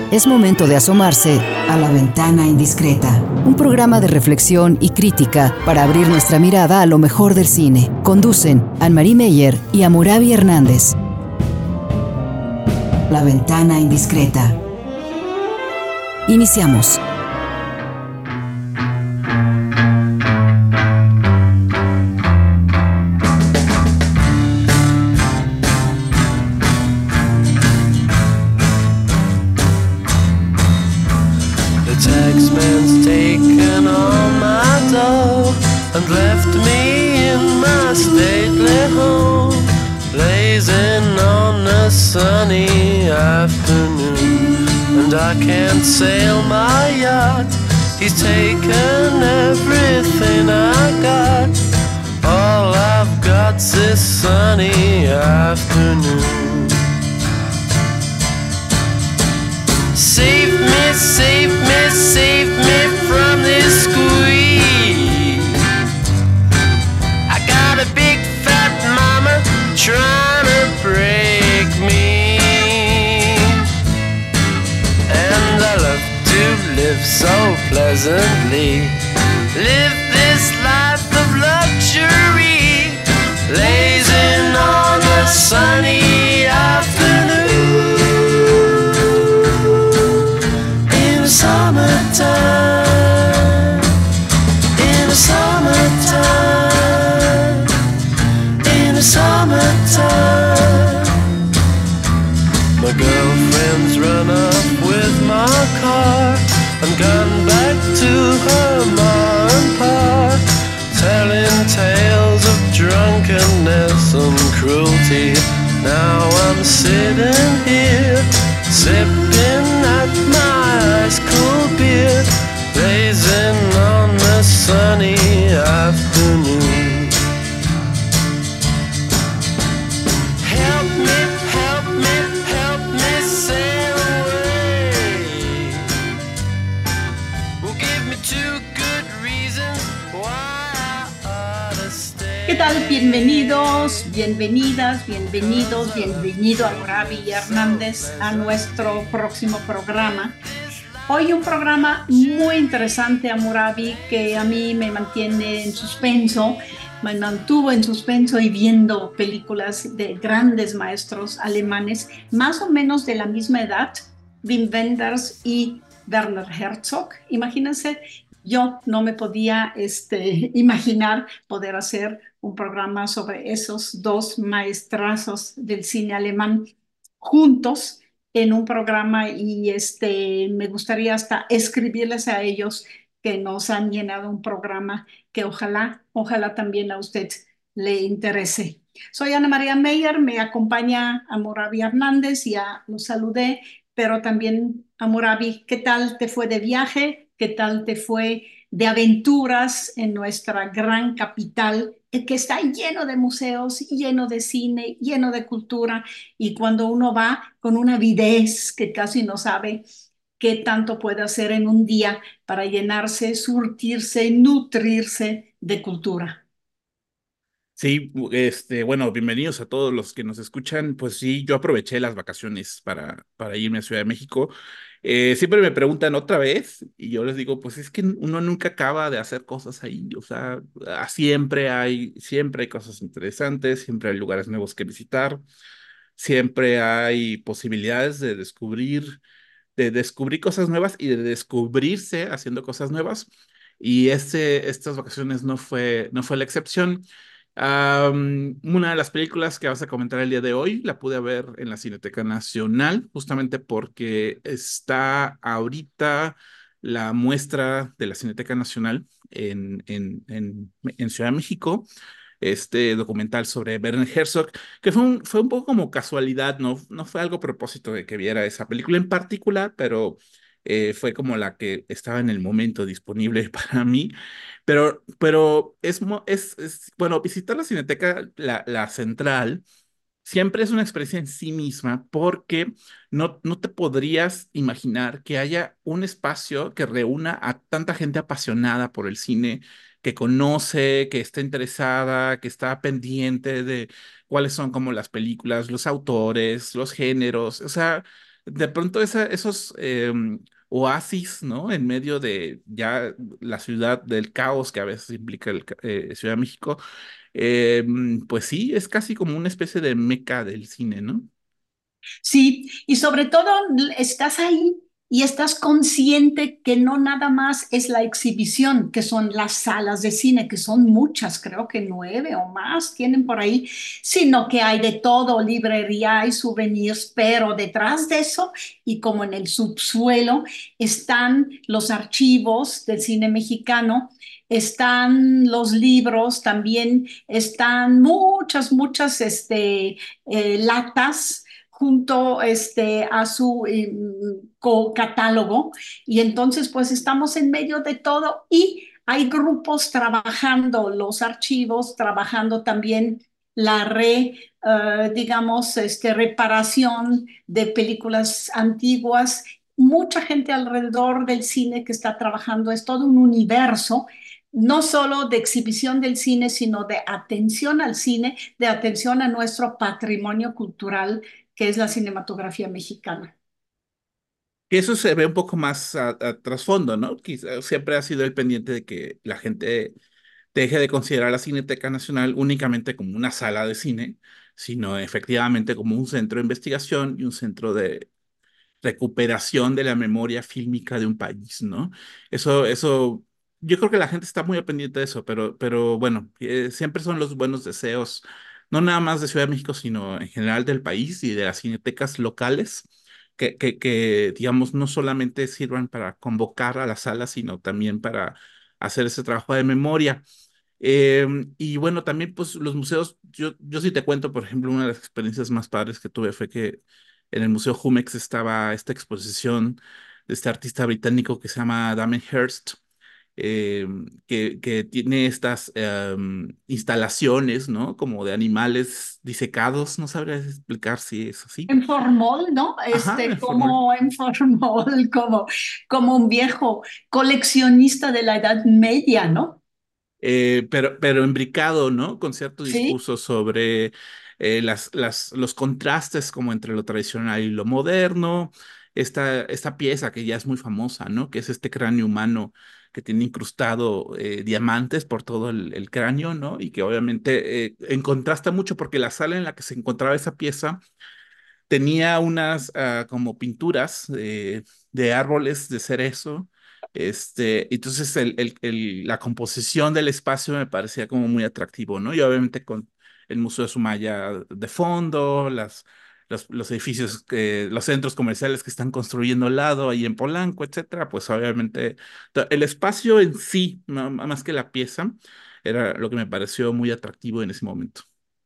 Es momento de asomarse a La Ventana Indiscreta, un programa de reflexión y crítica para abrir nuestra mirada a lo mejor del cine. Conducen Anne-Marie Meyer y Hammurabi Hernández. La Ventana Indiscreta. Iniciamos. And left me in my stately home, blazing on a sunny afternoon. And I can't sail my yacht, he's taken everything I got. All I've got's this sunny afternoon. Save me, save me, save me from this squeeze. A big fat mama trying to break me, and I love to live so pleasantly, live this life of luxury, blazing on a sunny afternoon in the summertime, in the summertime. Summertime. My girlfriend's run up with my car and gone back to her ma and pa, telling tales of drunkenness and cruelty. Now I'm sitting here, sipping at my ice cold beer, blazing on the sunny afternoon. ¿Qué tal? Bienvenidos, bienvenidas, bienvenidos, bienvenido a Hammurabi Hernández a nuestro próximo programa. Hoy un programa muy interesante, Hammurabi, que a mí me mantiene en suspenso, me mantuvo en suspenso y viendo películas de grandes maestros alemanes, más o menos de la misma edad, Wim Wenders y Werner Herzog. Imagínense, yo no me podía imaginar poder hacer un programa sobre esos dos maestrazos del cine alemán juntos en un programa y me gustaría hasta escribirles a ellos que nos han llenado un programa que ojalá también a usted le interese. Soy Ana María Meyer, me acompaña Hammurabi Hernández, ya lo saludé, pero también Hammurabi, ¿qué tal te fue de viaje? ¿Qué tal te fue de aventuras en nuestra gran capital, que está lleno de museos, lleno de cine, lleno de cultura? Y cuando uno va con una avidez que casi no sabe qué tanto puede hacer en un día para llenarse, surtirse, nutrirse de cultura. Sí, bueno, bienvenidos a todos los que nos escuchan. Pues sí, yo aproveché las vacaciones para irme a Ciudad de México. Siempre me preguntan otra vez y yo les digo, pues es que uno nunca acaba de hacer cosas ahí. O sea, siempre hay cosas interesantes, siempre hay lugares nuevos que visitar, siempre hay posibilidades de descubrir cosas nuevas y de descubrirse haciendo cosas nuevas. Y estas vacaciones no fue la excepción. Una de las películas que vas a comentar el día de hoy la pude ver en la Cineteca Nacional, justamente porque está ahorita la muestra de la Cineteca Nacional en Ciudad de México, este documental sobre Werner Herzog, que fue un poco como casualidad, no fue algo a propósito de que viera esa película en particular, pero fue como la que estaba en el momento disponible para mí. Pero bueno, visitar la Cineteca, la central, siempre es una experiencia en sí misma porque no te podrías imaginar que haya un espacio que reúna a tanta gente apasionada por el cine, que conoce, que está interesada, que está pendiente de cuáles son como las películas, los autores, los géneros. O sea, de pronto esos oasis, ¿no? En medio de ya la ciudad del caos que a veces implica Ciudad de México, pues sí, es casi como una especie de meca del cine, ¿no? Sí, y sobre todo estás ahí y estás consciente que no nada más es la exhibición, que son las salas de cine, que son muchas, creo que 9 o más tienen por ahí, sino que hay de todo, librería y souvenirs, pero detrás de eso y como en el subsuelo están los archivos del cine mexicano. Están los libros, también están muchas, latas junto a su catálogo. Y entonces, pues estamos en medio de todo y hay grupos trabajando los archivos, trabajando también la digamos, reparación de películas antiguas. Mucha gente alrededor del cine que está trabajando, es todo un universo, no solo de exhibición del cine, sino de atención al cine, de atención a nuestro patrimonio cultural que es la cinematografía mexicana. Que eso se ve un poco más a trasfondo, ¿no? Quizá siempre ha sido el pendiente de que la gente deje de considerar la Cineteca Nacional únicamente como una sala de cine, sino efectivamente como un centro de investigación y un centro de recuperación de la memoria fílmica de un país, ¿no? Eso, yo creo que la gente está muy al pendiente de eso, pero bueno, siempre son los buenos deseos, no nada más de Ciudad de México, sino en general del país y de las cinetecas locales, que digamos, no solamente sirvan para convocar a la sala, sino también para hacer ese trabajo de memoria. Y bueno, también pues los museos, yo sí te cuento, por ejemplo, una de las experiencias más padres que tuve fue que en el Museo Jumex estaba esta exposición de este artista británico que se llama Damien Hirst, que tiene estas instalaciones, ¿no? Como de animales disecados, no sabría explicar si es así. En Formol, ¿no? Ajá, en forma. Como en Formol, como un viejo coleccionista de la Edad Media, ¿no? Pero imbricado, ¿no? Con cierto Sí. discurso sobre los contrastes como entre lo tradicional y lo moderno. Esta pieza que ya es muy famosa, ¿no? Que es este cráneo humano que tiene incrustado diamantes por todo el cráneo, ¿no? Y que obviamente contrasta mucho porque la sala en la que se encontraba esa pieza tenía unas como pinturas de árboles de cerezo. Entonces la composición del espacio me parecía como muy atractivo, ¿no? Y obviamente con el Museo de Sumaya de fondo, los edificios, los centros comerciales que están construyendo al lado, ahí en Polanco, etcétera, pues obviamente el espacio en sí, más que la pieza, era lo que me pareció muy atractivo en ese momento.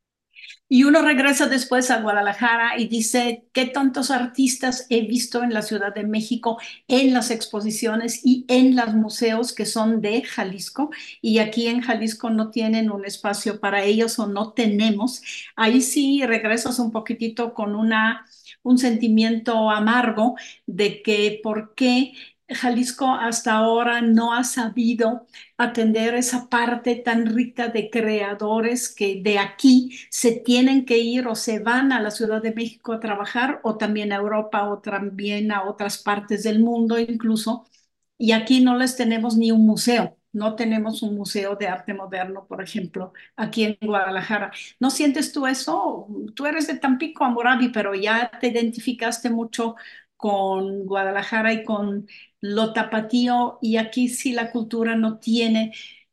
Y uno regresa después a Guadalajara y dice, ¿qué tantos artistas he visto en la Ciudad de México, en las exposiciones y en los museos que son de Jalisco? Y aquí en Jalisco no tienen un espacio para ellos o no tenemos. Ahí sí regresas un poquitito con un sentimiento amargo de que por qué Jalisco hasta ahora no ha sabido atender esa parte tan rica de creadores que de aquí se tienen que ir o se van a la Ciudad de México a trabajar o también a Europa o también a otras partes del mundo incluso. Y aquí no les tenemos ni un museo. No tenemos un museo de arte moderno, por ejemplo, aquí en Guadalajara. ¿No sientes tú eso? Tú eres de Tampico, Hammurabi, pero ya te identificaste mucho con Guadalajara y con lo tapatío, y aquí sí la cultura no tiene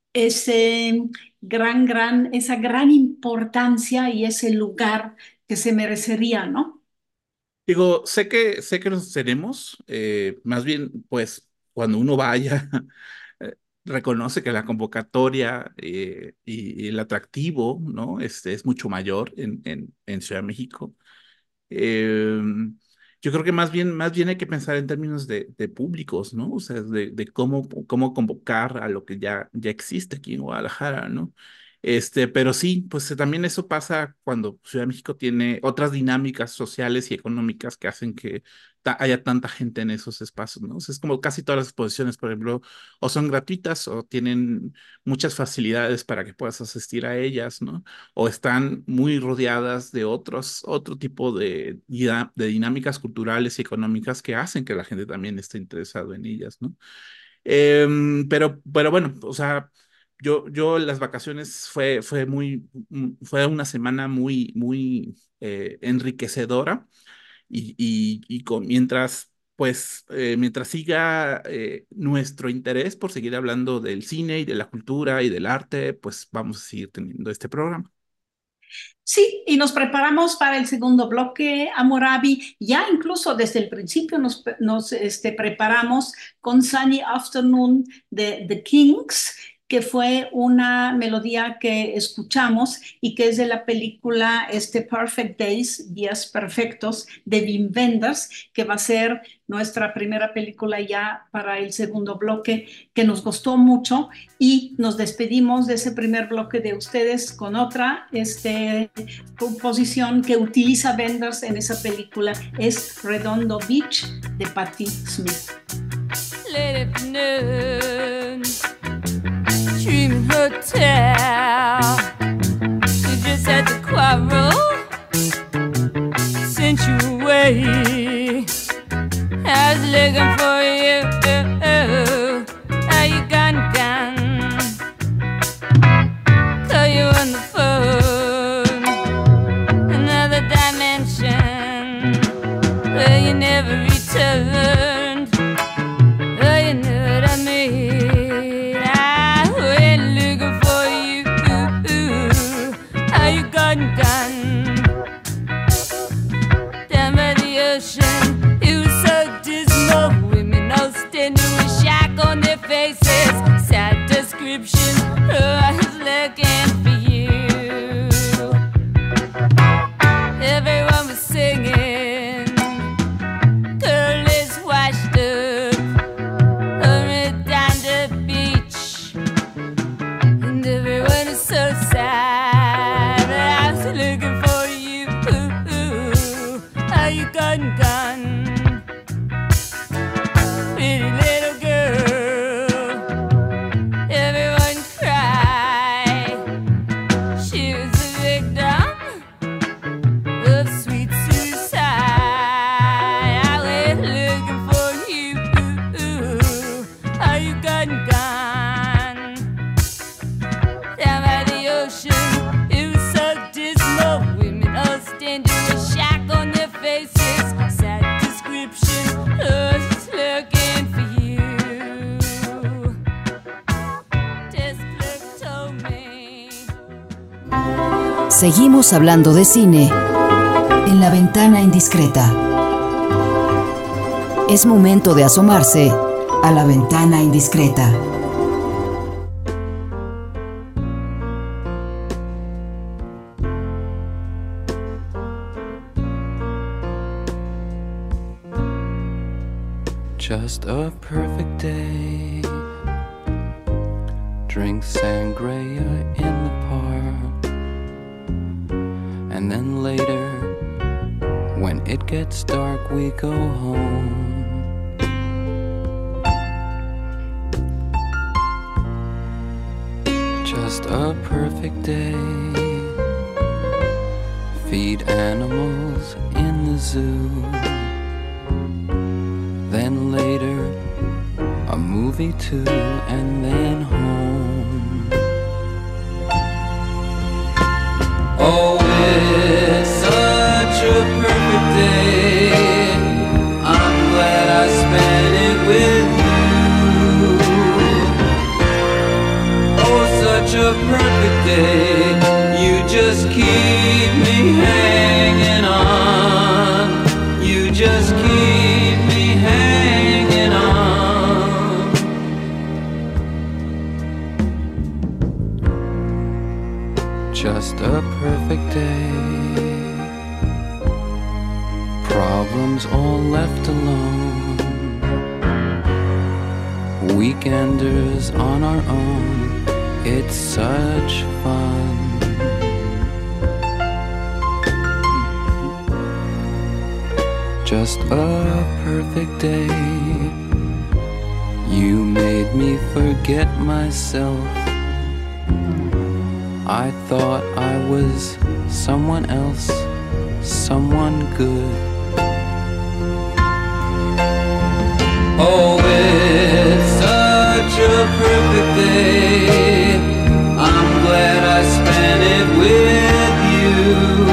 ese esa gran importancia y ese lugar que se merecería, ¿no? Digo, sé que los tenemos, más bien, pues, cuando uno vaya, eh, reconoce que la convocatoria y el atractivo, ¿no? Es mucho mayor en Ciudad de México. Eh, yo creo que más bien hay que pensar en términos de públicos, ¿no? O sea, de cómo convocar a lo que ya existe aquí en Guadalajara, ¿no? Pero sí, pues también eso pasa cuando Ciudad de México tiene otras dinámicas sociales y económicas que hacen que haya tanta gente en esos espacios, ¿no? O sea, es como casi todas las exposiciones, por ejemplo, o son gratuitas o tienen muchas facilidades para que puedas asistir a ellas, ¿no? O están muy rodeadas de otro tipo de dinámicas culturales y económicas que hacen que la gente también esté interesado en ellas, ¿no? Pero bueno, o sea, yo las vacaciones fue una semana muy enriquecedora mientras siga nuestro interés por seguir hablando del cine y de la cultura y del arte, pues vamos a seguir teniendo este programa. Sí, y nos preparamos para el segundo bloque, Hammurabi. Ya incluso desde el principio nos preparamos con Sunny Afternoon de The Kings, que fue una melodía que escuchamos y que es de la película Perfect Days, Días Perfectos, de Wim Wenders, que va a ser nuestra primera película ya para el segundo bloque, que nos gustó mucho. Y nos despedimos de ese primer bloque de ustedes con otra composición que utiliza Wenders en esa película, es Redondo Beach de Patti Smith. Late afternoon, dreaming hotel. You just had to quarrel, sent you away. I was looking for you. How you gone? Call you on the phone, another dimension where you never returned. Oh, you know what I mean. I went looking for you. How you gone? Down by the ocean, it was so dismal. Women all standing with shock on their faces. Sad description. Oh, I was looking for you. Everyone was singing. Girl is washed up on Redondo Beach, and everyone is so sad. I was looking for you. How you gone? Pretty little girl. Everyone cried. She was a victim of sweet suicide. I went looking for you. How you gone? Down by the ocean, it was so dismal. Women all standing with shock on their faces. Sad description. I was looking for you. Desk clerk told me. Seguimos hablando de cine en La Ventana Indiscreta. Es momento de asomarse a La Ventana Indiscreta. Just a perfect day. Drink sangria in the park. And then later, when it gets dark, we go home. Just a perfect day. Feed animals in the zoo. Then later, a movie too, and then home. Oh, it's such a perfect day. I'm glad I spent it with you. Oh, such a perfect day. You just keep me hanging on. You just keep me hanging on. Just a perfect day. Problems all left alone. Weekenders on our own. It's such fun. Just a perfect day. You made me forget myself. I thought I was someone else, someone good. Oh, it's such a perfect day. I'm glad I spent it with you.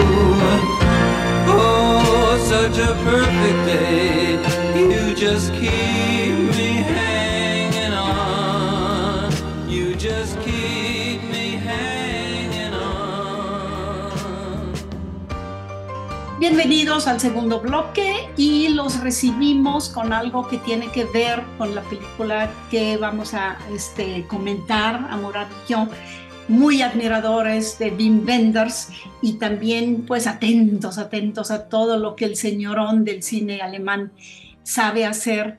Oh, such a perfect day. You just keep me hanging on. You just keep me hanging on. Bienvenidos al segundo bloque y los recibimos con algo que tiene que ver con la película que vamos a comentar, Amor y yo, muy admiradores de Wim Wenders y también pues atentos a todo lo que el señorón del cine alemán sabe hacer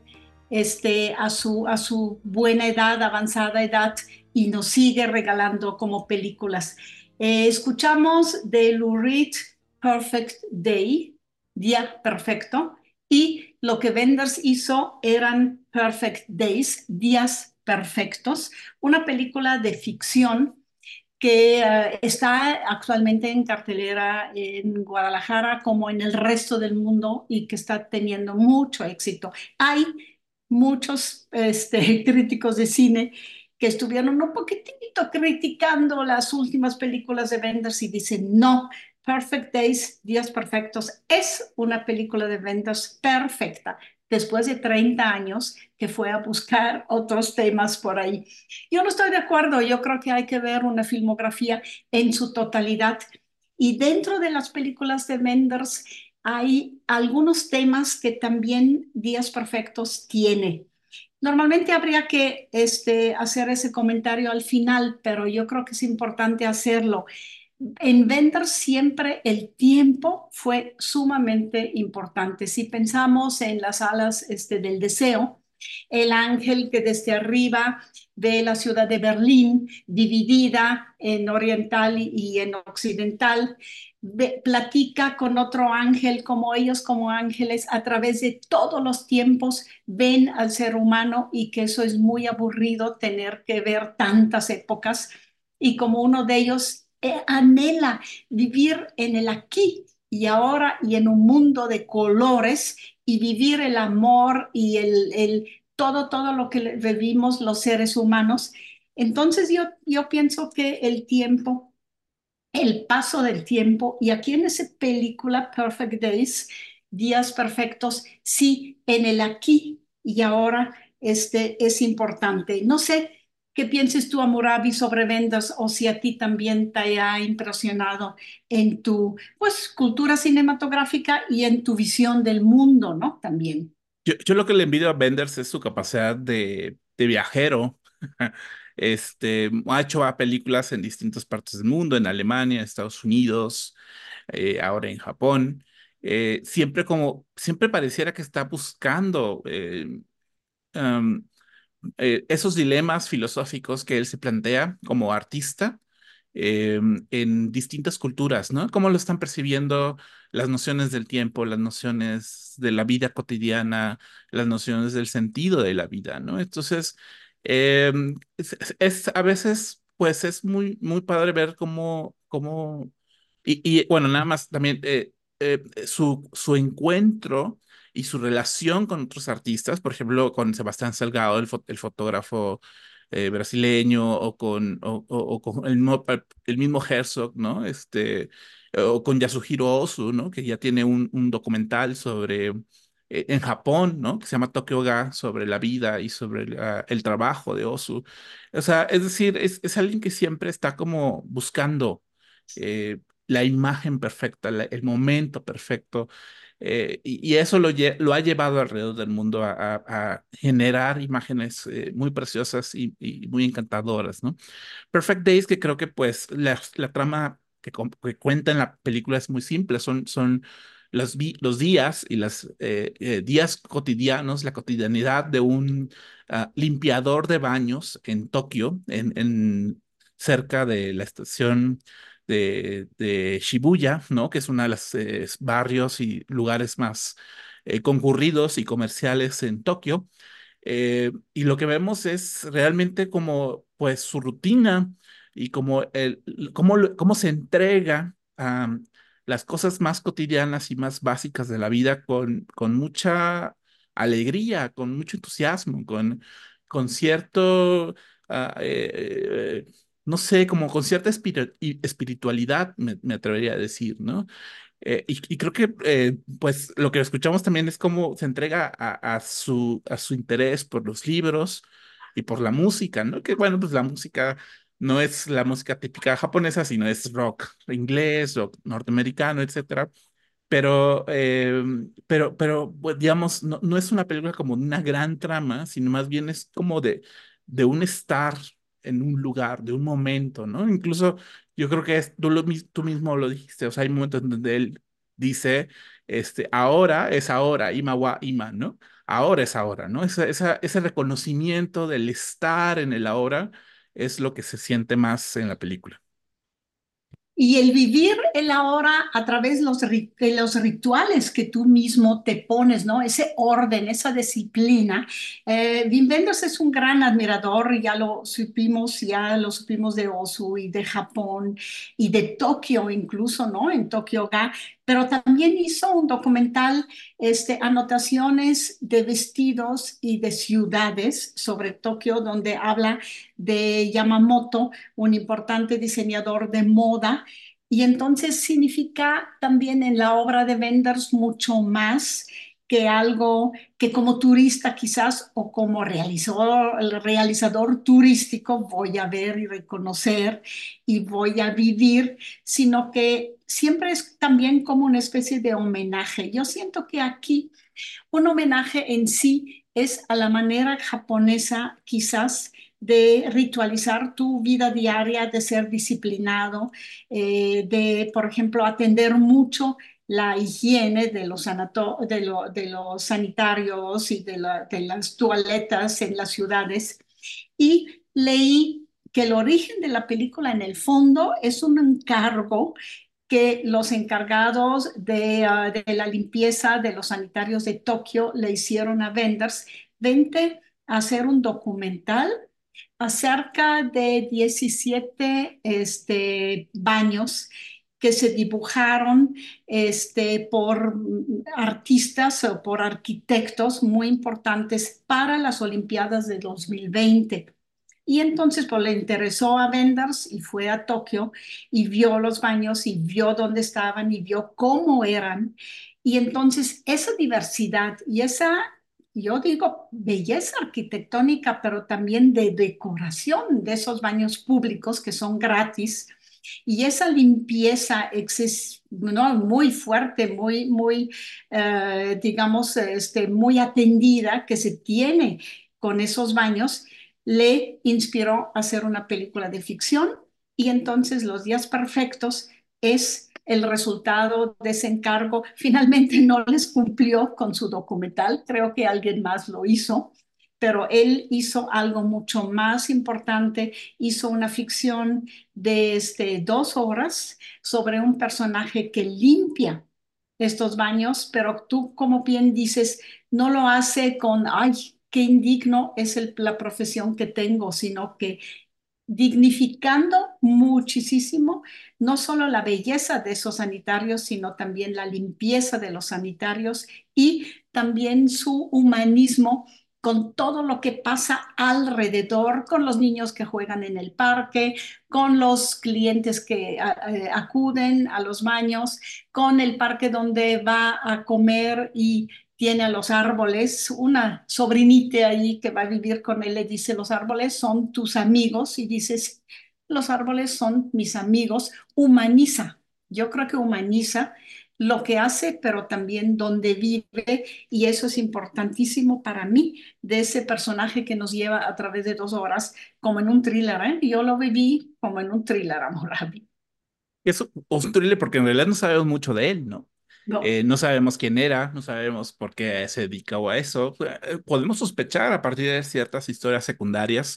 a su buena edad, avanzada edad, y nos sigue regalando como películas. Escuchamos de Lou Reed Perfect Day, Día Perfecto, y lo que Wenders hizo eran Perfect Days, Días Perfectos, una película de ficción que está actualmente en cartelera en Guadalajara como en el resto del mundo y que está teniendo mucho éxito. Hay muchos críticos de cine que estuvieron un poquitito criticando las últimas películas de Wenders y dicen, no, Perfect Days, Días Perfectos, es una película de Wenders perfecta, después de 30 años que fue a buscar otros temas por ahí. Yo no estoy de acuerdo, yo creo que hay que ver una filmografía en su totalidad. Y dentro de las películas de Wenders hay algunos temas que también Días Perfectos tiene. Normalmente habría que hacer ese comentario al final, pero yo creo que es importante hacerlo. En Wenders siempre el tiempo fue sumamente importante. Si pensamos en las alas del deseo, el ángel que desde arriba ve la ciudad de Berlín dividida en oriental y en occidental, platica con otro ángel, como ellos como ángeles a través de todos los tiempos ven al ser humano y que eso es muy aburrido tener que ver tantas épocas y como uno de ellos anhela vivir en el aquí y ahora y en un mundo de colores y vivir el amor y todo lo que vivimos los seres humanos. Entonces yo pienso que el tiempo, el paso del tiempo, y aquí en esa película Perfect Days, Días Perfectos, sí, en el aquí y ahora es importante. No sé qué pienses tú, Amurabi, sobre Wenders o si a ti también te ha impresionado en tu pues, cultura cinematográfica y en tu visión del mundo, ¿no? También. Yo lo que le envidio a Benders es su capacidad de viajero. Ha hecho películas en distintas partes del mundo, en Alemania, Estados Unidos, ahora en Japón. Siempre pareciera que está buscando um, esos dilemas filosóficos que él se plantea como artista en distintas culturas, ¿no? Cómo lo están percibiendo las nociones del tiempo, las nociones de la vida cotidiana, las nociones del sentido de la vida, ¿no? Entonces, eh, a veces, pues es muy padre ver bueno, nada más también su encuentro y su relación con otros artistas, por ejemplo, con Sebastián Salgado, el fotógrafo brasileño, o con el mismo Herzog, ¿no? O con Yasuhiro Ozu, ¿no? Que ya tiene un documental en Japón, ¿no? Que se llama Tokyo Ga, sobre la vida y sobre el trabajo de Ozu. O sea, es decir, es alguien que siempre está como buscando la imagen perfecta, el momento perfecto, y eso lo ha llevado alrededor del mundo a generar imágenes muy preciosas y muy encantadoras, ¿no? Perfect Days, que creo que pues la trama que cuenta en la película es muy simple, son los días y los días cotidianos, la cotidianidad de un limpiador de baños en Tokio, cerca de la estación de Shibuya, ¿no? Que es uno de los barrios y lugares más concurridos y comerciales en Tokio. Y lo que vemos es realmente como pues su rutina y como cómo se entrega a las cosas más cotidianas y más básicas de la vida con mucha alegría, con mucho entusiasmo, con cierto, ah, no sé, como con cierta espiritualidad, me atrevería a decir, ¿no? Y creo que pues lo que escuchamos también es cómo se entrega a su interés por los libros y por la música, ¿no? Que bueno, pues la música no es la música típica japonesa, sino es rock inglés, rock norteamericano, etcétera. Pero pues, digamos, no es una película como una gran trama, sino más bien es como de un estar en un lugar, de un momento, ¿no? Incluso yo creo que tú mismo lo dijiste, o sea, hay momentos en donde él dice, ahora es ahora, ima wa ima, ¿no? Ahora es ahora, ¿no? Ese reconocimiento del estar en el ahora es lo que se siente más en la película. Y el vivir el ahora a través de los rituales que tú mismo te pones, ¿no? Ese orden, esa disciplina. Wim Wenders es un gran admirador, ya lo supimos de Osu y de Japón y de Tokio incluso, ¿no? En Tokio Ga, pero también hizo un documental, anotaciones de vestidos y de ciudades sobre Tokio, donde habla de Yamamoto, un importante diseñador de moda, y entonces significa también en la obra de Wenders mucho más que algo que como turista quizás o como realizador turístico voy a ver y reconocer y voy a vivir, sino que siempre es también como una especie de homenaje. Yo siento que aquí un homenaje en sí es a la manera japonesa quizás de ritualizar tu vida diaria, de ser disciplinado, de, por ejemplo, atender mucho la higiene de de los sanitarios y de las toaletas en las ciudades. Y leí que el origen de la película en el fondo es un encargo que los encargados de la limpieza de los sanitarios de Tokio le hicieron a Wenders: vente a hacer un documental acerca de 17 baños que se dibujaron por artistas o por arquitectos muy importantes para las Olimpiadas de 2020. Y entonces pues, le interesó a Wenders y fue a Tokio y vio los baños y vio dónde estaban y vio cómo eran. Y entonces esa diversidad y esa, yo digo, belleza arquitectónica, pero también de decoración de esos baños públicos que son gratis, y esa limpieza ¿no? Muy fuerte, digamos, muy atendida que se tiene con esos baños, le inspiró a hacer una película de ficción. Y entonces Los Días Perfectos es el resultado de ese encargo. Finalmente no les cumplió con su documental, creo que alguien más lo hizo, pero él hizo algo mucho más importante, hizo una ficción de 2 horas sobre un personaje que limpia estos baños, pero tú, como bien dices, no lo hace con, ay, qué indigno es la profesión que tengo, sino que dignificando muchísimo no solo la belleza de esos sanitarios, sino también la limpieza de los sanitarios y también su humanismo con todo lo que pasa alrededor, con los niños que juegan en el parque, con los clientes que acuden a los baños, con el parque donde va a comer y tiene a los árboles, una sobrinita ahí que va a vivir con él, le dice: los árboles son tus amigos, y dices: los árboles son mis amigos. Humaniza, yo creo que humaniza lo que hace, pero también donde vive, y eso es importantísimo para mí, de ese personaje que nos lleva a través de 2 horas, como en un thriller, ¿eh? Yo lo viví como en un thriller, amor. Es un thriller porque en realidad no sabemos mucho de él, ¿no? No. No sabemos quién era, no sabemos por qué se dedicaba a eso. Podemos sospechar a partir de ciertas historias secundarias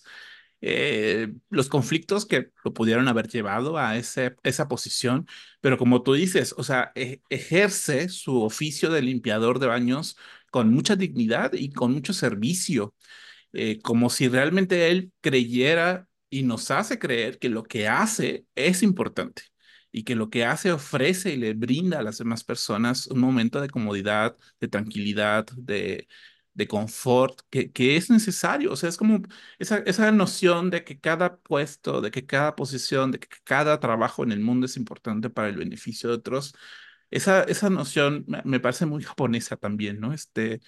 los conflictos que lo pudieron haber llevado a esa posición, pero como tú dices, o sea, ejerce su oficio de limpiador de baños con mucha dignidad y con mucho servicio, como si realmente él creyera y nos hace creer que lo que hace es importante y que lo que hace ofrece y le brinda a las demás personas un momento de comodidad, de tranquilidad, de confort que es necesario. O sea, es como esa noción de que cada puesto, de que cada posición, de que cada trabajo en el mundo es importante para el beneficio de otros. Esa noción me parece muy japonesa también, ¿no?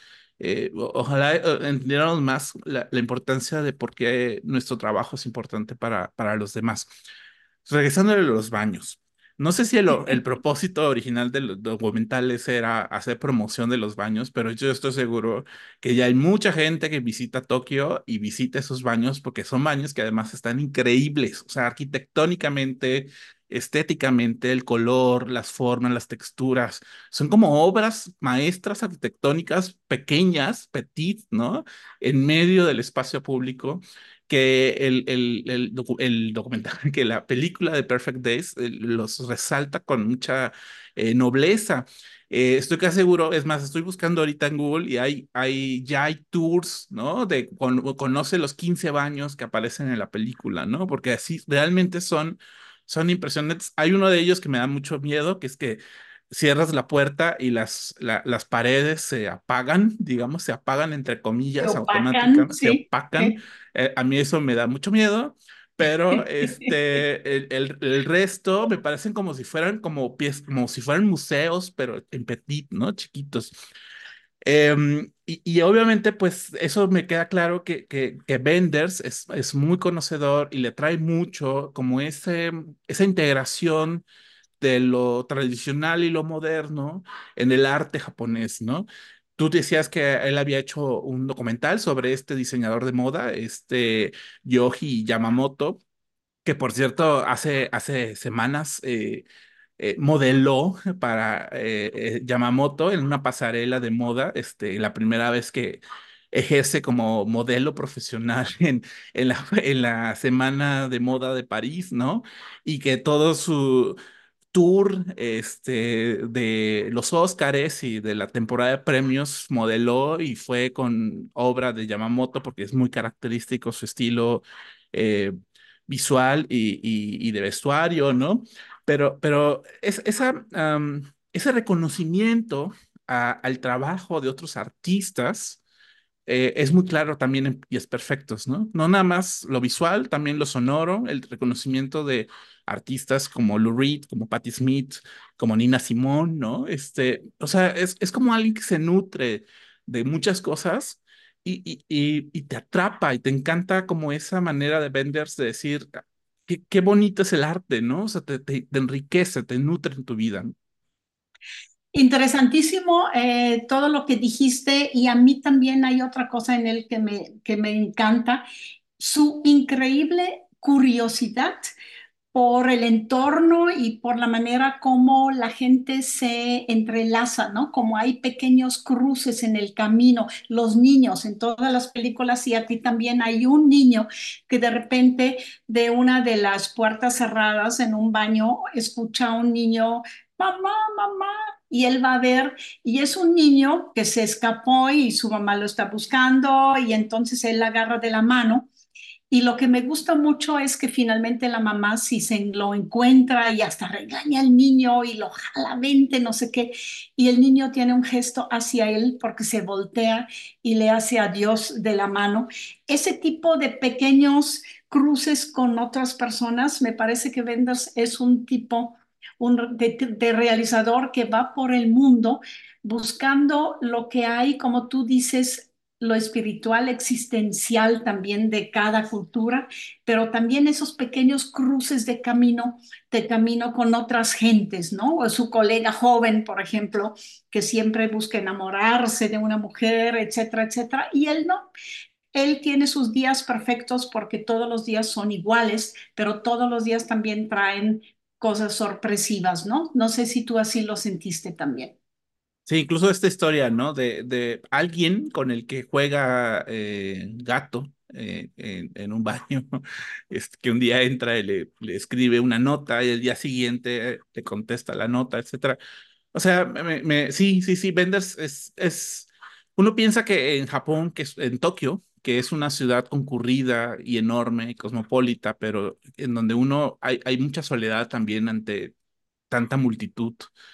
Ojalá entendiéramos más la importancia de por qué nuestro trabajo es importante para los demás. Regresando a los baños. No sé si el propósito original de los documentales era hacer promoción de los baños, pero yo estoy seguro que ya hay mucha gente que visita Tokio y visita esos baños porque son baños que además están increíbles, o sea, arquitectónicamente, estéticamente, el color, las formas, las texturas, son como obras maestras arquitectónicas pequeñas, petit, ¿no? En medio del espacio público que el documental, que la película de Perfect Days los resalta con mucha nobleza. Estoy casi seguro, es más, estoy buscando ahorita en Google y ya hay tours, ¿no? Conoce los 15 baños que aparecen en la película, ¿no? Porque así realmente son impresionantes. Hay uno de ellos que me da mucho miedo, que es que cierras la puerta y las paredes se apagan, digamos, se apagan entre Se comillas, opacan, automáticamente, se sí. opacan. A mí eso me da mucho miedo, pero el resto me parecen como si fueran como pies, como si fueran museos, pero en petit, ¿no? Chiquitos. Y obviamente, pues eso me queda claro que Benders es muy conocedor y le trae mucho como esa integración de lo tradicional y lo moderno en el arte japonés, ¿no? Tú decías que él había hecho un documental sobre este diseñador de moda, Yoji Yamamoto, que por cierto hace semanas modeló para Yamamoto en una pasarela de moda, la primera vez que ejerce como modelo profesional en la Semana de Moda de París, ¿no? Y que todo su tour de los Óscares y de la temporada de premios modeló y fue con obra de Yamamoto porque es muy característico su estilo eh, visual y de vestuario, ¿no? Pero ese reconocimiento al trabajo de otros artistas es muy claro también en Pies Perfectos, ¿no? No nada más lo visual, también lo sonoro, el reconocimiento de artistas como Lou Reed, como Patti Smith, como Nina Simone, ¿no? O sea, es como alguien que se nutre de muchas cosas y te atrapa y te encanta como esa manera de Benders de decir, qué bonito es el arte, ¿no? O sea, te enriquece, te nutre en tu vida, ¿no? Interesantísimo todo lo que dijiste y a mí también hay otra cosa en él que me encanta, su increíble curiosidad por el entorno y por la manera como la gente se entrelaza, ¿no? Como hay pequeños cruces en el camino, los niños en todas las películas y a ti también hay un niño que de repente de una de las puertas cerradas en un baño escucha a un niño, mamá, mamá. Y él va a ver, y es un niño que se escapó y su mamá lo está buscando, y entonces él la agarra de la mano y lo que me gusta mucho es que finalmente la mamá si se lo encuentra y hasta regaña al niño y lo jala, vente, no sé qué. Y el niño tiene un gesto hacia él porque se voltea y le hace adiós de la mano. Ese tipo de pequeños cruces con otras personas, me parece que Wenders es un tipo de realizador que va por el mundo buscando lo que hay, como tú dices, lo espiritual existencial también de cada cultura, pero también esos pequeños cruces de camino con otras gentes, ¿no? O su colega joven, por ejemplo, que siempre busca enamorarse de una mujer, etcétera, etcétera, y él no. Él tiene sus días perfectos porque todos los días son iguales, pero todos los días también traen cosas sorpresivas, ¿no? No sé si tú así lo sentiste también. Sí, incluso esta historia, ¿no? De alguien con el que juega gato en un baño, que un día entra y le escribe una nota y el día siguiente le contesta la nota, etcétera. O sea, sí, sí, sí, Benders uno piensa que en Japón, en Tokio, que es una ciudad concurrida y enorme y cosmopolita, pero en donde hay mucha soledad también ante tanta multitud,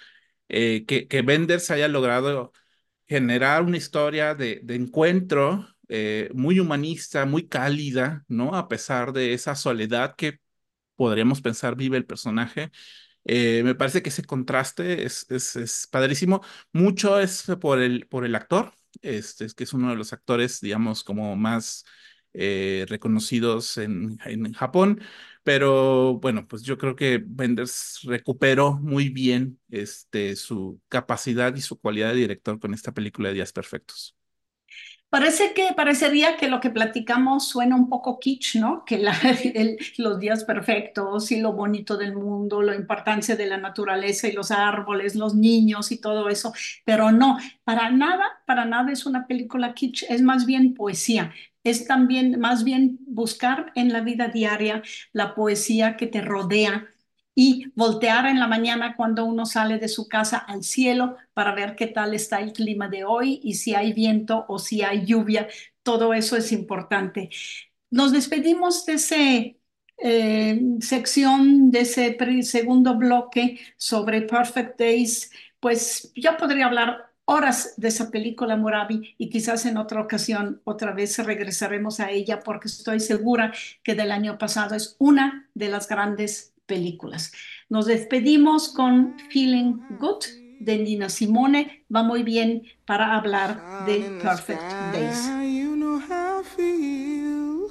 que Benders haya logrado generar una historia de encuentro muy humanista, muy cálida, ¿no? A pesar de esa soledad que podríamos pensar vive el personaje. Me parece que ese contraste es padrísimo. Mucho es por el actor, es que es uno de los actores, digamos, como más reconocidos en Japón. Pero bueno, pues yo creo que Wenders recuperó muy bien su capacidad y su cualidad de director con esta película de Días Perfectos. Parecería que lo que platicamos suena un poco kitsch, ¿no? Que los días perfectos y lo bonito del mundo, la importancia de la naturaleza y los árboles, los niños y todo eso, pero no, para nada es una película kitsch, es más bien poesía. Es también más bien buscar en la vida diaria la poesía que te rodea y voltear en la mañana cuando uno sale de su casa al cielo para ver qué tal está el clima de hoy y si hay viento o si hay lluvia. Todo eso es importante. Nos despedimos de ese sección, de ese segundo bloque sobre Perfect Days. Pues yo podría hablar horas de esa película, Murabi, y quizás en otra ocasión otra vez regresaremos a ella porque estoy segura que del año pasado es una de las grandes películas. Nos despedimos con Feeling Good de Nina Simone. Va muy bien para hablar de Perfect Days. You know how I feel.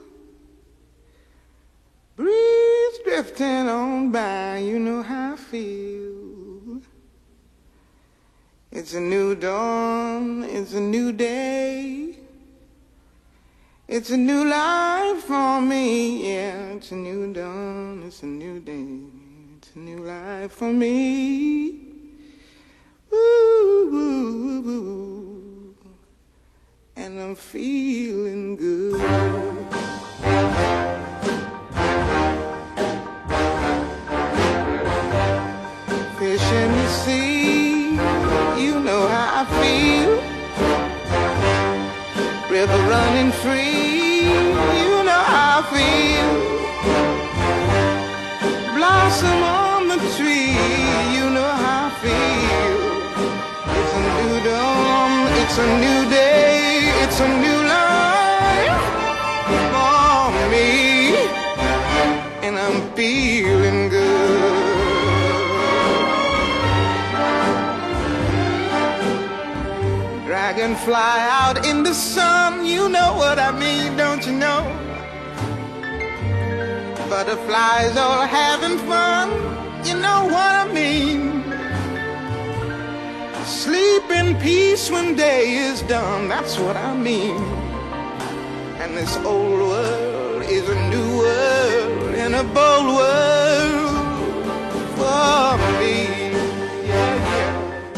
Breeze drifting on by, you know how I feel. It's a new dawn, it's a new day. It's a new life for me, yeah. It's a new dawn, it's a new day. It's a new life for me. Ooh, ooh, ooh. And I'm feeling good. Fish in the sea, you know how I feel. River running free, you know how I feel. Blossom on the tree, you know how I feel. It's a new dawn, it's a new day, it's a new life for me, and I'm feeling good. Dragonfly out in the sun, you know what I mean, don't you know? Butterflies all having fun, you know what I mean. Sleep in peace when day is done, that's what I mean. And this old world is a new world, and a bold world for me. Yeah, yeah.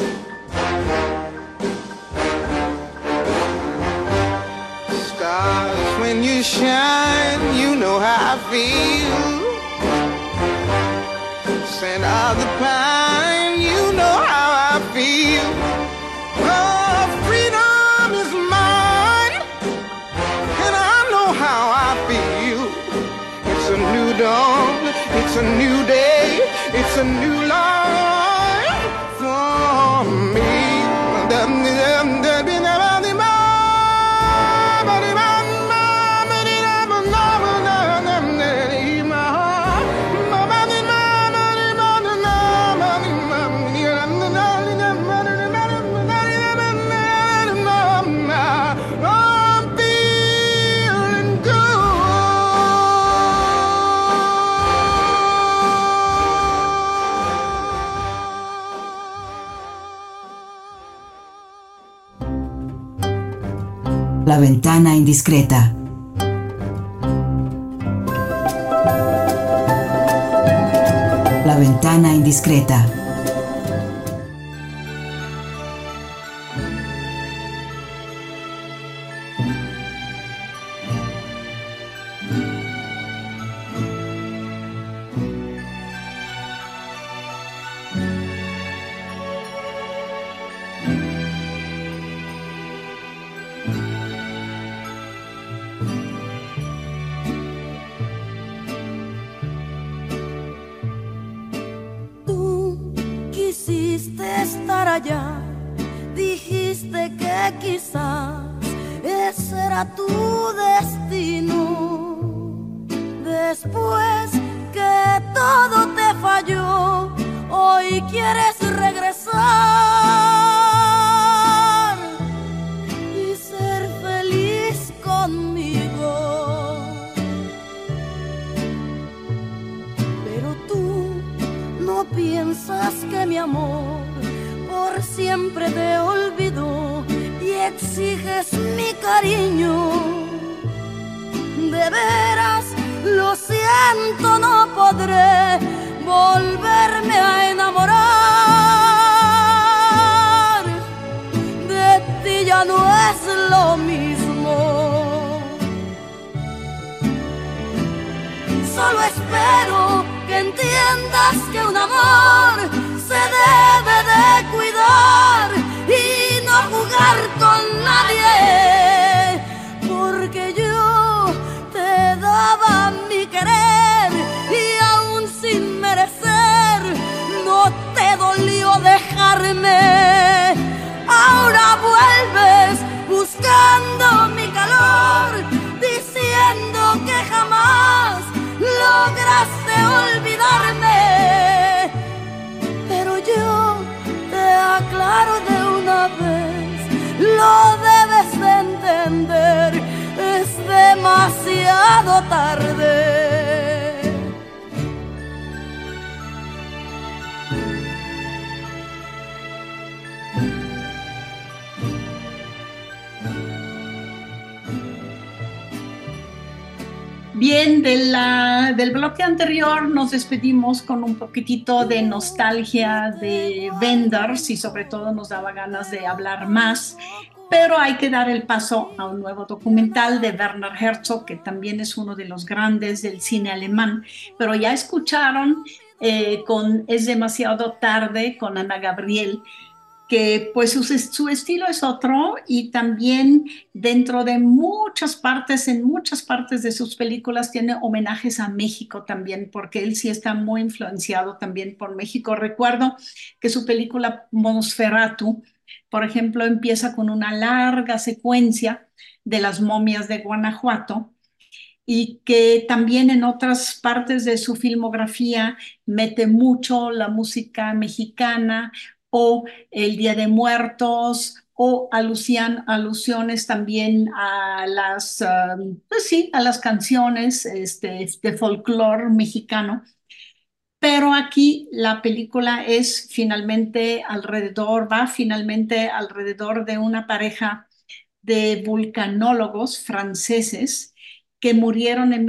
Stars, when you shine, you know how I feel. Scent of the pine, you know how I feel. Oh, freedom is mine, and I know how I feel. It's a new dawn, it's a new day, it's a new life for me. La ventana indiscreta. La ventana indiscreta. era tu destino. Después que todo te falló, hoy quieres regresar y ser feliz conmigo. Pero tú no piensas que mi amor por siempre te olvidó y exiges mi cariño. De veras, lo siento, no podré volverme a enamorar. De ti ya no es lo mismo. Solo espero que entiendas que un amor se debe de cuidar y no jugar con nadie, porque yo te daba mi querer y aún sin merecer no te dolió dejarme. Ahora vuelves buscando mi calor, diciendo que jamás lograste olvidarme. Pero yo te aclaro de una vez, lo debes de entender, es demasiado tarde. Bien, del bloque anterior nos despedimos con un poquitito de nostalgia de Wenders y sobre todo nos daba ganas de hablar más, pero hay que dar el paso a un nuevo documental de Werner Herzog, que también es uno de los grandes del cine alemán, pero ya escucharon con Es demasiado tarde con Ana Gabriel, que pues su estilo es otro y también dentro de muchas partes, en muchas partes de sus películas tiene homenajes a México también, porque él sí está muy influenciado también por México. Recuerdo que su película Nosferatu, por ejemplo, empieza con una larga secuencia de las momias de Guanajuato y que también en otras partes de su filmografía mete mucho la música mexicana o el Día de Muertos o alusiones también a las, pues sí, a las canciones de folclore mexicano. Pero aquí la película es finalmente va finalmente alrededor de una pareja de vulcanólogos franceses que murieron en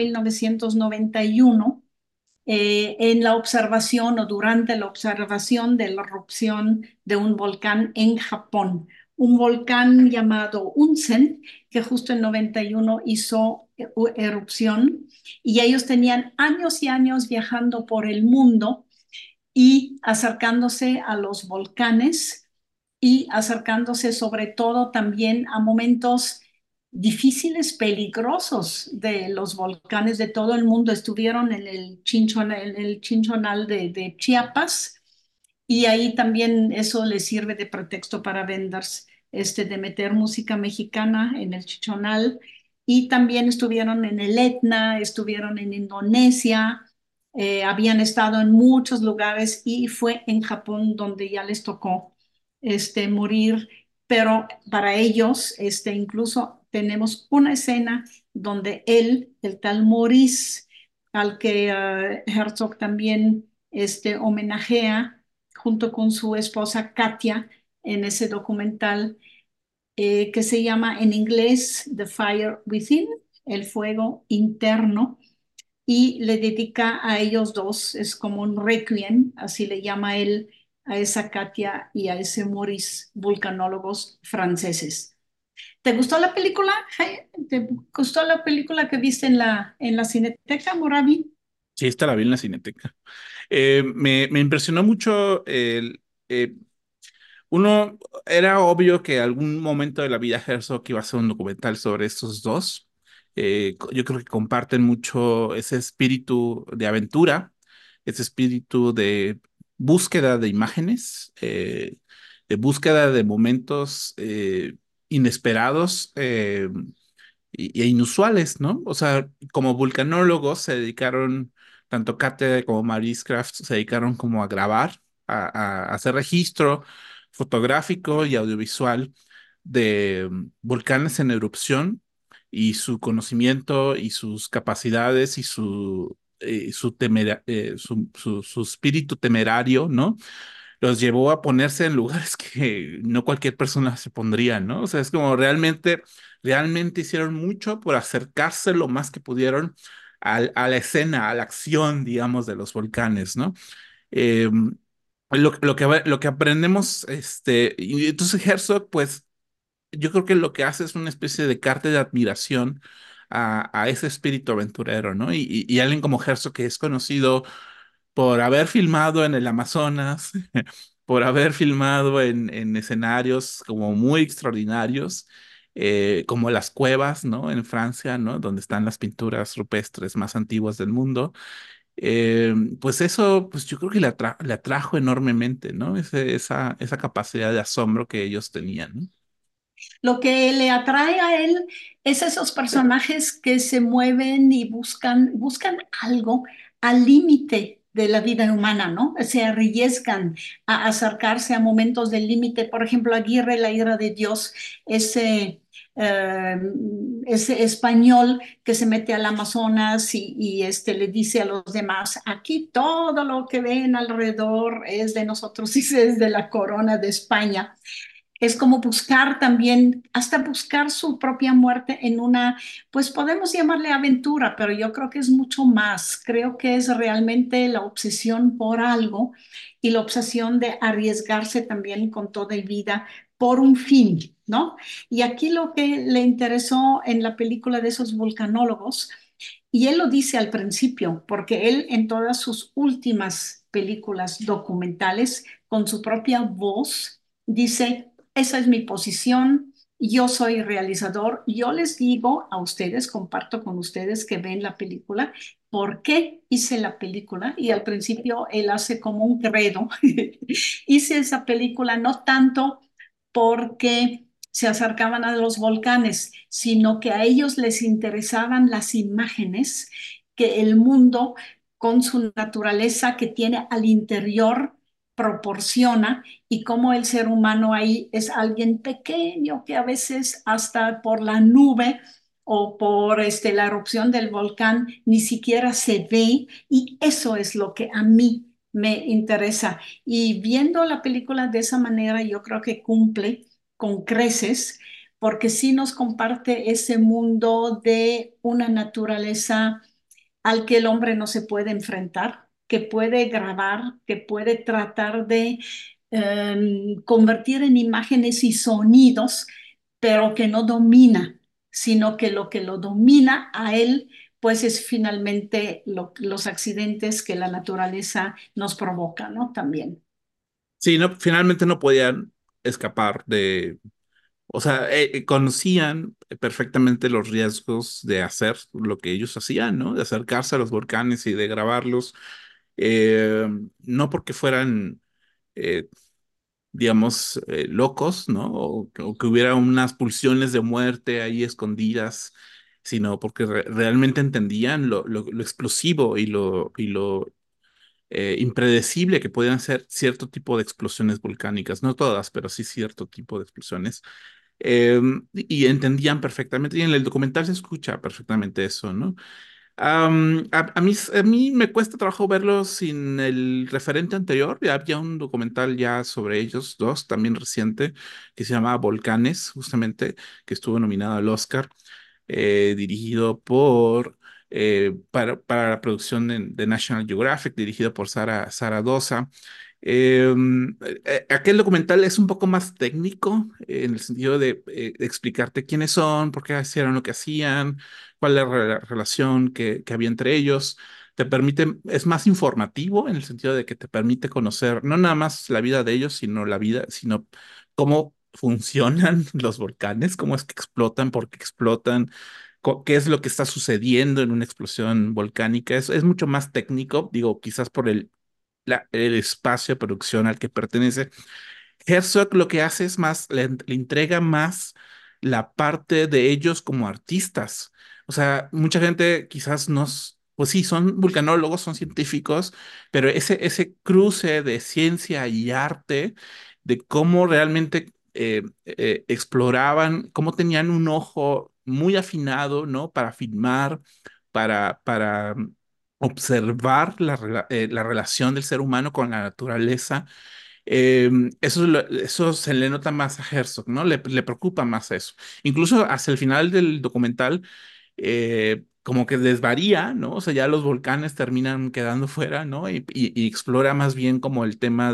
1991 en la observación o durante la observación de la erupción de un volcán en Japón. Un volcán llamado Unsen, que justo en 91 hizo erupción y ellos tenían años y años viajando por el mundo y acercándose a los volcanes y acercándose sobre todo también a momentos difíciles, peligrosos de los volcanes de todo el mundo. Estuvieron en el Chinchonal de Chiapas y ahí también eso les sirve de pretexto para Wenders, de meter música mexicana en el Chinchonal. Y también estuvieron en el Etna, estuvieron en Indonesia, habían estado en muchos lugares y fue en Japón donde ya les tocó morir, pero para ellos incluso tenemos una escena donde él, el tal Maurice, al que Herzog también homenajea junto con su esposa Katia en ese documental que se llama en inglés The Fire Within, el fuego interno, y le dedica a ellos dos, es como un requiem, así le llama él a esa Katia y a ese Maurice, vulcanólogos franceses. ¿Te gustó la película? ¿Te gustó la película que viste en la Cineteca, Moravi? Sí, esta la vi en la Cineteca. Me impresionó mucho uno, era obvio que algún momento de la vida Herzog iba a hacer un documental sobre estos dos. Yo creo que comparten mucho ese espíritu de aventura, ese espíritu de búsqueda de imágenes, de búsqueda de momentos inesperados, e inusuales, ¿no? O sea, como vulcanólogos se dedicaron, tanto Kate como Maurice Kraft se dedicaron como a grabar, a hacer registro fotográfico y audiovisual de volcanes en erupción y su conocimiento y sus capacidades y su espíritu temerario, ¿no? Los llevó a ponerse en lugares que no cualquier persona se pondría, ¿no? O sea, es como realmente hicieron mucho por acercarse lo más que pudieron a la escena, a la acción, digamos, de los volcanes, ¿no? Eh, lo que aprendemos, y entonces Herzog, pues, yo creo que lo que hace es una especie de carta de admiración a ese espíritu aventurero, ¿no? Y alguien como Herzog que es conocido por haber filmado en el Amazonas, por haber filmado en escenarios como muy extraordinarios, como las cuevas, ¿no? En Francia, ¿no? Donde están las pinturas rupestres más antiguas del mundo. Pues eso, pues yo creo que le atrajo enormemente, ¿no? Esa capacidad de asombro que ellos tenían, ¿no? Lo que le atrae a él es esos personajes que se mueven y buscan algo al límite de la vida humana, ¿no? Se arriesgan a acercarse a momentos del límite. Por ejemplo, Aguirre, la ira de Dios, ese, eh, ese español que se mete al Amazonas y le dice a los demás, aquí todo lo que ven alrededor es de nosotros y es de la corona de España. Es como buscar también, hasta buscar su propia muerte en una, pues podemos llamarle aventura, pero yo creo que es mucho más. Creo que es realmente la obsesión por algo y la obsesión de arriesgarse también con toda vida por un fin, ¿no? Y aquí lo que le interesó en la película de esos volcanólogos, y él lo dice al principio, porque él en todas sus últimas películas documentales, con su propia voz, dice, esa es mi posición, yo soy realizador, yo les digo a ustedes, comparto con ustedes que ven la película, por qué hice la película y al principio él hace como un credo, hice esa película no tanto porque se acercaban a los volcanes, sino que a ellos les interesaban las imágenes que el mundo con su naturaleza que tiene al interior proporciona y cómo el ser humano ahí es alguien pequeño que a veces hasta por la nube o por la erupción del volcán ni siquiera se ve y eso es lo que a mí me interesa. Y viendo la película de esa manera, yo creo que cumple con creces porque sí nos comparte ese mundo de una naturaleza al que el hombre no se puede enfrentar, que puede grabar, que puede tratar de convertir en imágenes y sonidos, pero que no domina, sino que lo domina a él, pues es finalmente los accidentes que la naturaleza nos provoca, ¿no? También. Sí, no, finalmente no podían escapar o sea, conocían perfectamente los riesgos de hacer lo que ellos hacían, ¿no? De acercarse a los volcanes y de grabarlos, eh, no porque fueran, eh, digamos, locos, ¿no? O que hubiera unas pulsiones de muerte ahí escondidas, sino porque realmente entendían lo explosivo y lo impredecible que podían ser cierto tipo de explosiones volcánicas, no todas, pero sí cierto tipo de explosiones. Y entendían perfectamente, y en el documental se escucha perfectamente eso, ¿no? A mí me cuesta trabajo verlo sin el referente anterior. Ya había un documental ya sobre ellos dos, también reciente, que se llamaba Volcanes, justamente, que estuvo nominado al Oscar, dirigido para la producción de National Geographic, dirigido por Sara Dosa. Eh, Aquel documental es un poco más técnico en el sentido de explicarte quiénes son, por qué hicieron lo que hacían, cuál es la relación que había entre ellos. Es más informativo en el sentido de que te permite conocer no nada más la vida de ellos, sino cómo funcionan los volcanes, cómo es que explotan, por qué explotan, qué es lo que está sucediendo en una explosión volcánica. Es mucho más técnico, digo, quizás por el espacio de producción al que pertenece. Herzog lo que hace es le entrega más, la parte de ellos como artistas. O sea, mucha gente quizás nos, pues sí, son vulcanólogos, son científicos, pero ese cruce de ciencia y arte, de cómo realmente exploraban, cómo tenían un ojo muy afinado, ¿no? Para filmar, para observar la relación del ser humano con la naturaleza. Eso se le nota más a Herzog, ¿no? Le preocupa más eso. Incluso hacia el final del documental, como que desvaría, ¿no? O sea, ya los volcanes terminan quedando fuera, ¿no? Y explora más bien como el tema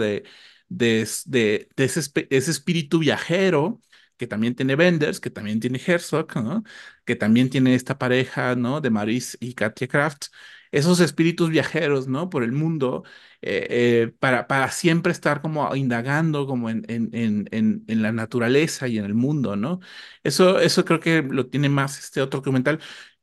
de ese espíritu viajero que también tiene Wenders, que también tiene Herzog, ¿no? Que también tiene esta pareja, ¿no? De Maurice y Katia Kraft. Esos espíritus viajeros, ¿no? Por el mundo, para siempre estar como indagando como en la naturaleza y en el mundo, ¿no? Eso creo que lo tiene más este otro documental.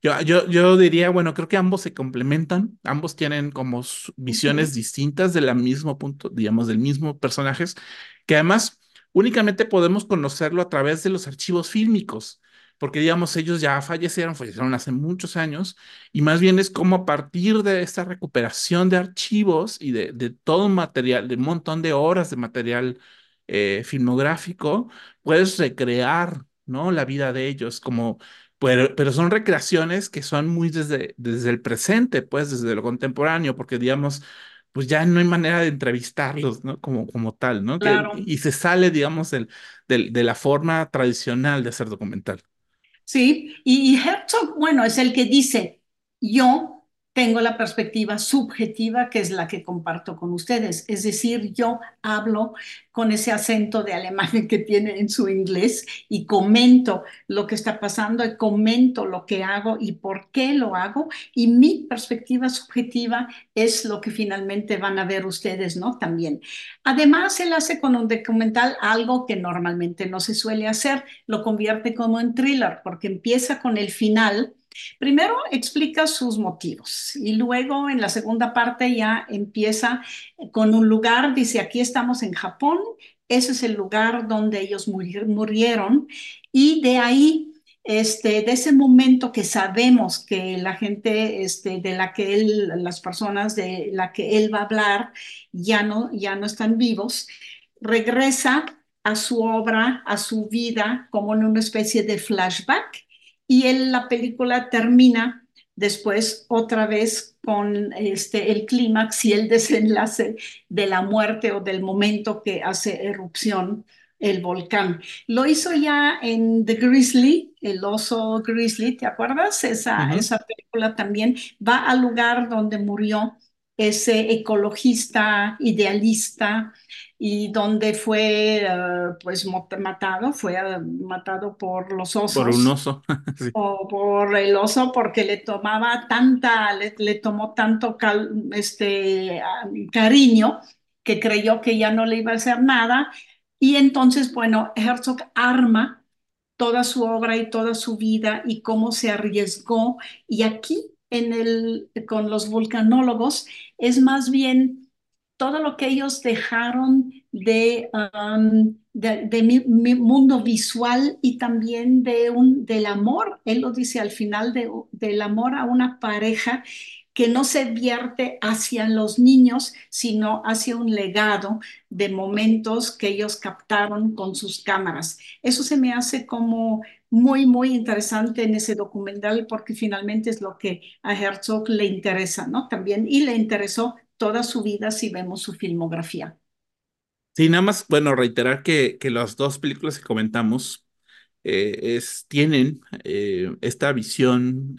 Yo diría, bueno, creo que ambos se complementan, ambos tienen como Ujú. visiones distintas del mismo punto, digamos, del mismo personajes, que además únicamente podemos conocerlo a través de los archivos fílmicos, porque digamos, ellos ya fallecieron hace muchos años, y más bien es como a partir de esta recuperación de archivos y de todo un material, de un montón de horas de material filmográfico, puedes recrear, ¿no? La vida de ellos, como pero son recreaciones que son muy desde el presente, pues desde lo contemporáneo, porque digamos, pues ya no hay manera de entrevistarlos, ¿no? Como tal, ¿no? Claro. Y se sale, digamos, de la forma tradicional de hacer documental. Sí, y Herzog, bueno, es el que dice, yo tengo la perspectiva subjetiva que es la que comparto con ustedes, es decir, yo hablo con ese acento de alemán que tiene en su inglés y comento lo que está pasando y comento lo que hago y por qué lo hago y mi perspectiva subjetiva es lo que finalmente van a ver ustedes, ¿no? También. Además, él hace con un documental algo que normalmente no se suele hacer, lo convierte como en thriller, porque empieza con el final. Primero explica sus motivos y luego en la segunda parte ya empieza con un lugar, dice, aquí estamos en Japón, ese es el lugar donde ellos murieron y de ahí de ese momento que sabemos que la gente de la que él, las personas de la que él va a hablar ya no están vivos, regresa a su obra, a su vida, como en una especie de flashback, y la película termina después otra vez con el clímax y el desenlace de la muerte o del momento que hace erupción el volcán. Lo hizo ya en The Grizzly, el oso grizzly, ¿te acuerdas? Ujú. Esa película también va al lugar donde murió ese ecologista idealista y donde fue pues matado, fue matado por los Por un osos oso. Sí. o por el oso porque le tomaba le tomó tanto cariño que creyó que ya no le iba a hacer nada. Y entonces, bueno, Herzog arma toda su obra y toda su vida y cómo se arriesgó. Y aquí con los vulcanólogos es más bien todo lo que ellos dejaron de mi mundo visual y también del amor. Él lo dice al final del amor a una pareja que no se vierte hacia los niños, sino hacia un legado de momentos que ellos captaron con sus cámaras. Eso se me hace como muy, muy interesante en ese documental porque finalmente es lo que a Herzog le interesa, ¿no? También, y le interesó toda su vida si vemos su filmografía. Sí, nada más, bueno, reiterar que las dos películas que comentamos tienen esta visión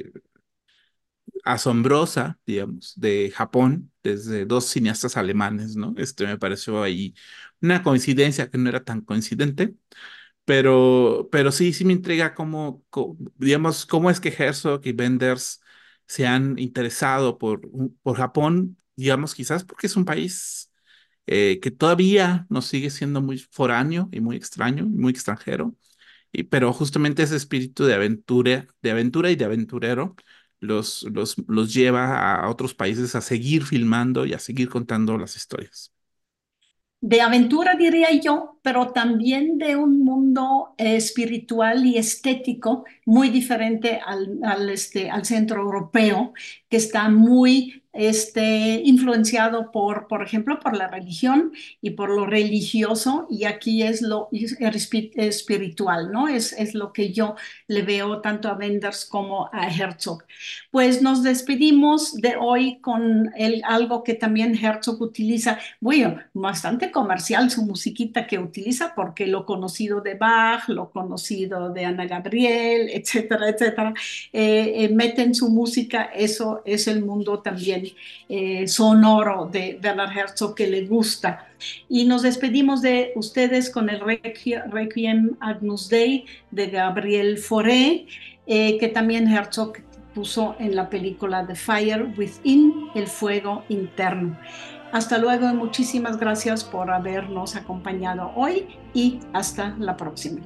asombrosa, digamos, de Japón desde dos cineastas alemanes, ¿no? Me pareció ahí una coincidencia que no era tan coincidente, pero sí me intriga digamos, cómo es que Herzog y Wenders se han interesado por Japón, digamos, quizás porque es un país que todavía nos sigue siendo muy foráneo y muy extraño, muy extranjero pero justamente ese espíritu de aventura y de aventurero los lleva a otros países a seguir filmando y a seguir contando las historias. de aventura, diría yo, pero también de un mundo espiritual y estético muy diferente al centro europeo, que está muy influenciado por ejemplo, por la religión y por lo religioso, y aquí es lo espiritual, ¿no? Es lo que yo le veo tanto a Wenders como a Herzog. Pues nos despedimos de hoy con algo que también Herzog utiliza, bueno, bastante comercial su musiquita que utiliza, porque lo conocido de Bach, lo conocido de Ana Gabriel, etcétera, etcétera, mete en su música, eso es el mundo también sonoro de Werner Herzog que le gusta. Y nos despedimos de ustedes con el Requiem Agnus Dei de Gabriel Fauré, que también Herzog puso en la película The Fire Within, el fuego interno. Hasta luego y muchísimas gracias por habernos acompañado hoy y hasta la próxima.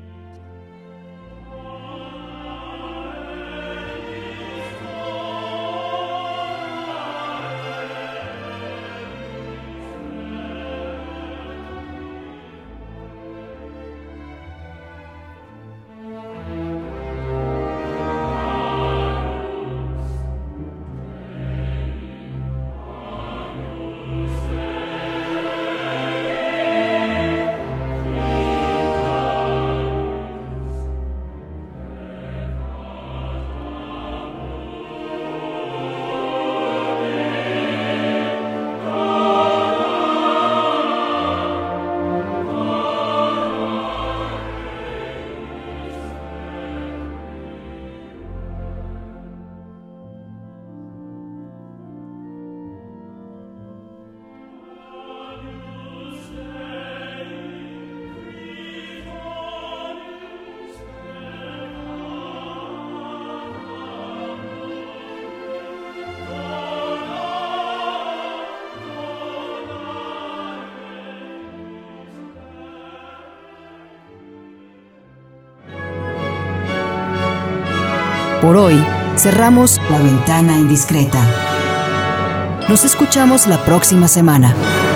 Por hoy, cerramos La Ventana Indiscreta. Nos escuchamos la próxima semana.